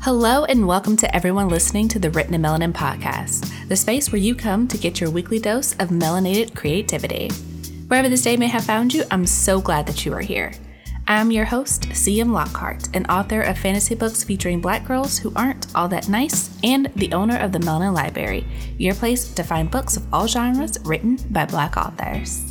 Hello and welcome to everyone listening to the Written in Melanin podcast, the space where you come to get your weekly dose of melanated creativity. Wherever this day may have found you, I'm so glad that you are here. I'm your host, C.M. Lockhart, an author of fantasy books featuring Black girls who aren't all that nice, and the owner of the Melanin Library, your place to find books of all genres written by Black authors.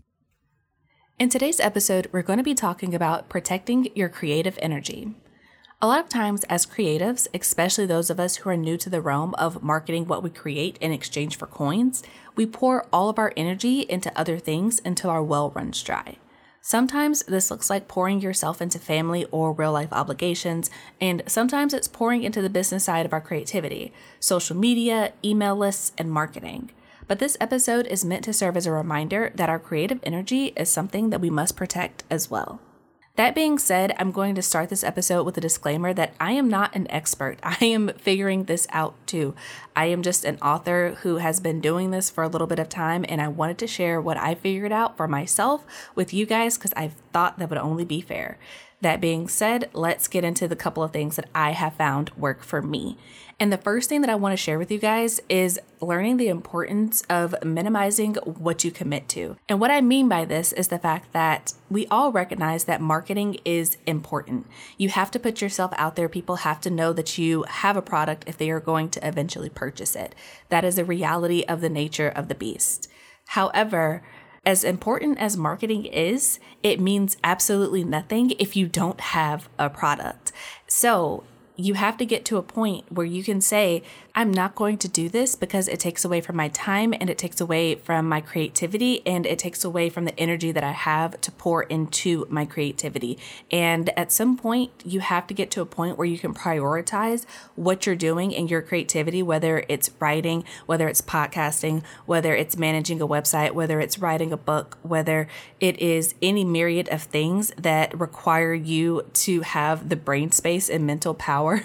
In today's episode, we're going to be talking about protecting your creative energy. A lot of times as creatives, especially those of us who are new to the realm of marketing what we create in exchange for coins, we pour all of our energy into other things until our well runs dry. Sometimes this looks like pouring yourself into family or real life obligations, and sometimes it's pouring into the business side of our creativity, social media, email lists, and marketing. But this episode is meant to serve as a reminder that our creative energy is something that we must protect as well. That being said, I'm going to start this episode with a disclaimer that I am not an expert. I am figuring this out too. I am just an author who has been doing this for a little bit of time, and I wanted to share what I figured out for myself with you guys because I thought that would only be fair. That being said, let's get into the couple of things that I have found work for me. And the first thing that I want to share with you guys is learning the importance of minimizing what you commit to. And what I mean by this is the fact that we all recognize that marketing is important. You have to put yourself out there. People have to know that you have a product if they are going to eventually purchase it. That is a reality of the nature of the beast. However, as important as marketing is, it means absolutely nothing if you don't have a product. So you have to get to a point where you can say, I'm not going to do this because it takes away from my time and it takes away from my creativity and it takes away from the energy that I have to pour into my creativity. And at some point, you have to get to a point where you can prioritize what you're doing in your creativity, whether it's writing, whether it's podcasting, whether it's managing a website, whether it's writing a book, whether it is any myriad of things that require you to have the brain space and mental power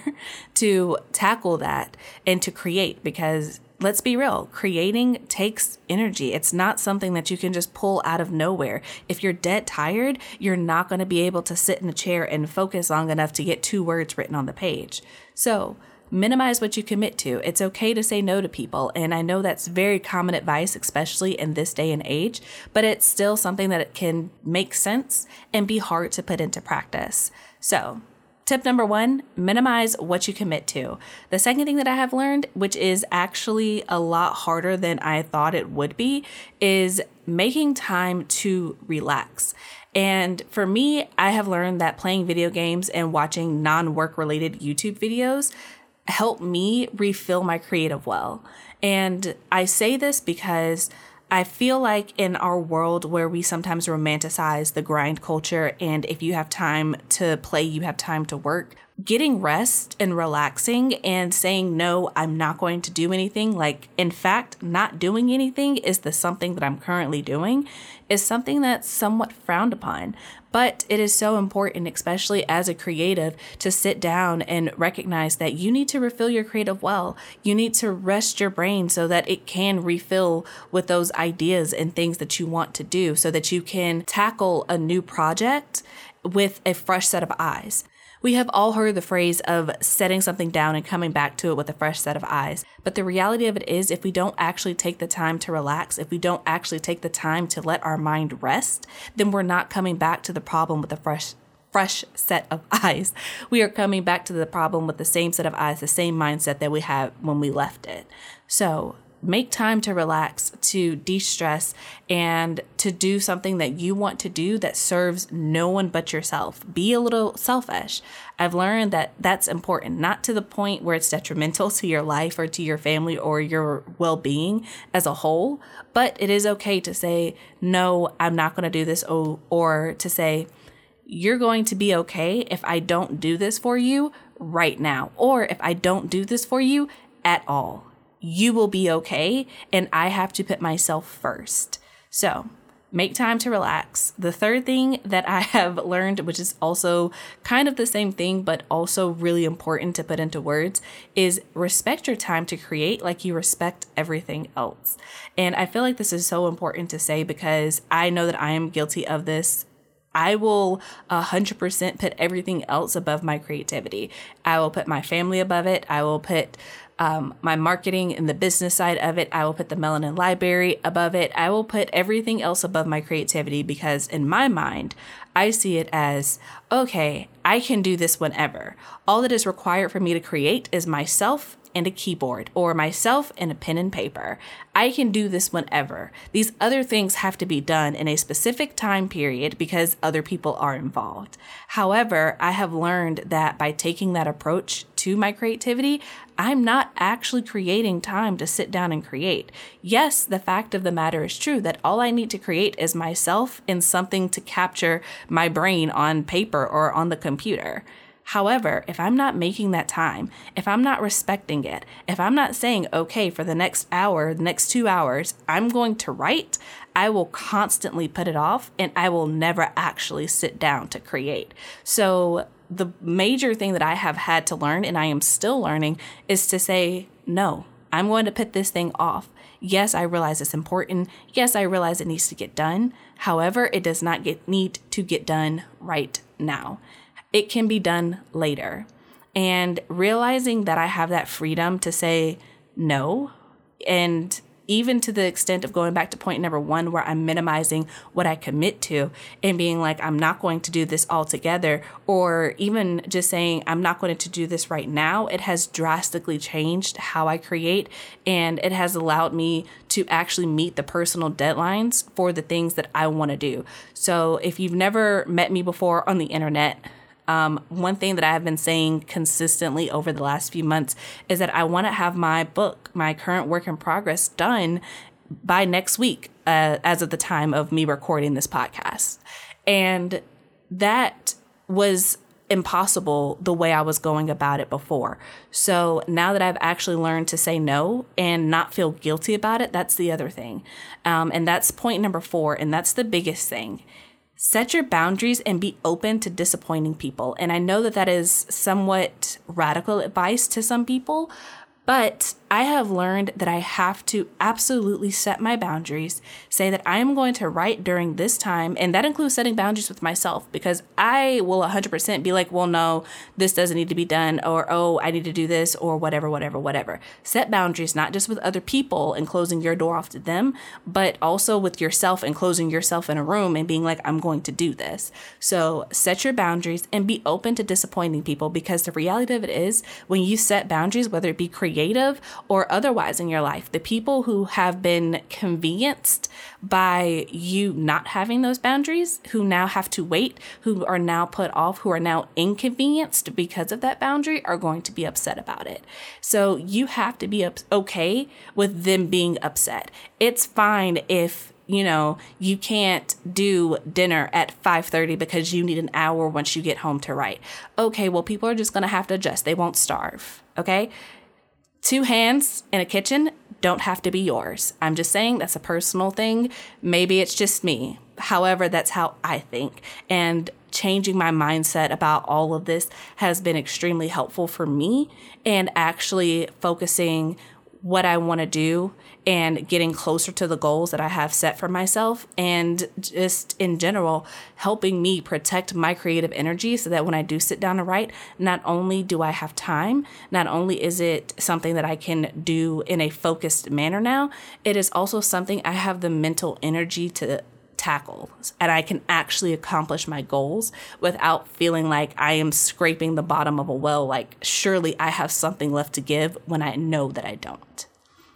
to tackle that and to create, because let's be real, creating takes energy. It's not something that you can just pull out of nowhere. If you're dead tired, you're not going to be able to sit in a chair and focus long enough to get 2 words written on the page. So minimize what you commit to. It's okay to say no to people. And I know that's very common advice, especially in this day and age, but it's still something that it can make sense and be hard to put into practice. So tip number 1, minimize what you commit to. The second thing that I have learned, which is actually a lot harder than I thought it would be, is making time to relax. And for me, I have learned that playing video games and watching non-work related YouTube videos help me refill my creative well. And I say this because I feel like in our world where we sometimes romanticize the grind culture, and if you have time to play, you have time to work, getting rest and relaxing and saying, no, I'm not going to do anything. Like, in fact, not doing anything is the something that I'm currently doing is something that's somewhat frowned upon. But it is so important, especially as a creative, to sit down and recognize that you need to refill your creative well. You need to rest your brain so that it can refill with those ideas and things that you want to do so that you can tackle a new project with a fresh set of eyes. We have all heard the phrase of setting something down and coming back to it with a fresh set of eyes. But the reality of it is, if we don't actually take the time to relax, if we don't actually take the time to let our mind rest, then we're not coming back to the problem with a fresh set of eyes. We are coming back to the problem with the same set of eyes, the same mindset that we had when we left it. So make time to relax, to de-stress, and to do something that you want to do that serves no one but yourself. Be a little selfish. I've learned that that's important, not to the point where it's detrimental to your life or to your family or your well-being as a whole, but it is okay to say, no, I'm not going to do this, or to say, you're going to be okay if I don't do this for you right now, or if I don't do this for you at all. You will be okay, and I have to put myself first. So make time to relax. The third thing that I have learned, which is also kind of the same thing, but also really important to put into words, is respect your time to create like you respect everything else. And I feel like this is so important to say because I know that I am guilty of this I will 100% put everything else above my creativity. I will put my family above it. I will put my marketing and the business side of it. I will put the Melanin Library above it. I will put everything else above my creativity because in my mind, I see it as, okay, I can do this whenever. All that is required for me to create is myself and a keyboard, or myself and a pen and paper. I can do this whenever. These other things have to be done in a specific time period because other people are involved. However, I have learned that by taking that approach to my creativity, I'm not actually creating time to sit down and create. Yes, the fact of the matter is true that all I need to create is myself and something to capture my brain on paper or on the computer. However, if I'm not making that time, if I'm not respecting it, if I'm not saying, okay, for the next hour, the next 2 hours, I'm going to write, I will constantly put it off and I will never actually sit down to create. So the major thing that I have had to learn, and I am still learning, is to say, no, I'm going to put this thing off. Yes, I realize it's important. Yes, I realize it needs to get done. However, it does not need to get done right now. It can be done later. And realizing that I have that freedom to say no, and even to the extent of going back to point number 1, where I'm minimizing what I commit to and being like, I'm not going to do this altogether, or even just saying, I'm not going to do this right now. It has drastically changed how I create, and it has allowed me to actually meet the personal deadlines for the things that I want to do. So if you've never met me before on the internet, one thing that I have been saying consistently over the last few months is that I want to have my book, my current work in progress, done by next week, as of the time of me recording this podcast. And that was impossible the way I was going about it before. So now that I've actually learned to say no and not feel guilty about it, that's the other thing. And that's point number 4. And that's the biggest thing. Set your boundaries and be open to disappointing people. And I know that that is somewhat radical advice to some people, but I have learned that I have to absolutely set my boundaries, say that I am going to write during this time. And that includes setting boundaries with myself, because I will 100% be like, well, no, this doesn't need to be done, or, oh, I need to do this, or whatever. Set boundaries, not just with other people and closing your door off to them, but also with yourself and closing yourself in a room and being like, I'm going to do this. So set your boundaries and be open to disappointing people, because the reality of it is, when you set boundaries, whether it be creative or otherwise in your life, the people who have been convenienced by you not having those boundaries, who now have to wait, who are now put off, who are now inconvenienced because of that boundary, are going to be upset about it. So you have to be okay with them being upset. It's fine if you can't do dinner at 5:30 because you need an hour once you get home to write. Okay, well, people are just going to have to adjust. They won't starve. Okay. 2 hands in a kitchen don't have to be yours. I'm just saying that's a personal thing. Maybe it's just me. However, that's how I think. And changing my mindset about all of this has been extremely helpful for me, and actually focusing what I want to do and getting closer to the goals that I have set for myself, and just in general helping me protect my creative energy, so that when I do sit down to write, not only do I have time, not only is it something that I can do in a focused manner now, it is also something I have the mental energy to tackle, and I can actually accomplish my goals without feeling like I am scraping the bottom of a well, like surely I have something left to give, when I know that I don't.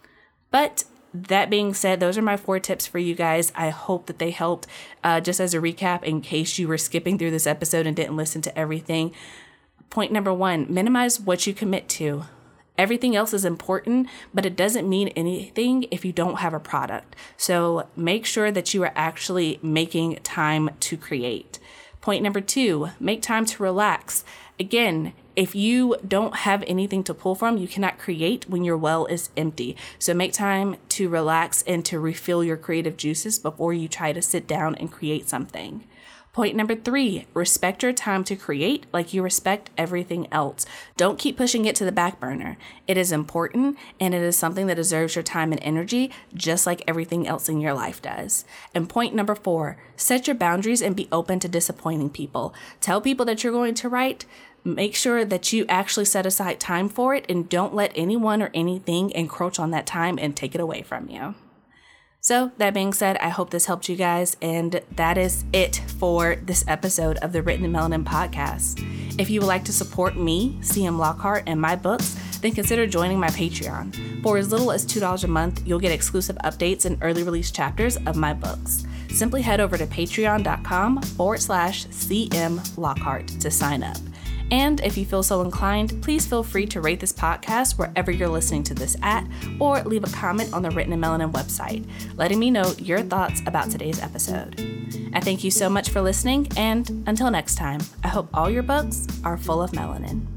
But that being said, those are my 4 tips for you guys. I hope that they helped. Just as a recap, in case you were skipping through this episode and didn't listen to everything. Point number 1, minimize what you commit to. Everything else is important, but it doesn't mean anything if you don't have a product. So make sure that you are actually making time to create. Point number 2, make time to relax. Again, if you don't have anything to pull from, you cannot create when your well is empty. So make time to relax and to refill your creative juices before you try to sit down and create something. Point number 3, respect your time to create like you respect everything else. Don't keep pushing it to the back burner. It is important, and it is something that deserves your time and energy, just like everything else in your life does. And point number 4, set your boundaries and be open to disappointing people. Tell people that you're going to write. Make sure that you actually set aside time for it, and don't let anyone or anything encroach on that time and take it away from you. So that being said, I hope this helped you guys, and that is it for this episode of the Written in Melanin podcast. If you would like to support me, CM Lockhart, and my books, then consider joining my Patreon. For as little as $2 a month, you'll get exclusive updates and early release chapters of my books. Simply head over to patreon.com/CM Lockhart to sign up. And if you feel so inclined, please feel free to rate this podcast wherever you're listening to this at, or leave a comment on the Written in Melanin website, letting me know your thoughts about today's episode. I thank you so much for listening, and until next time, I hope all your books are full of melanin.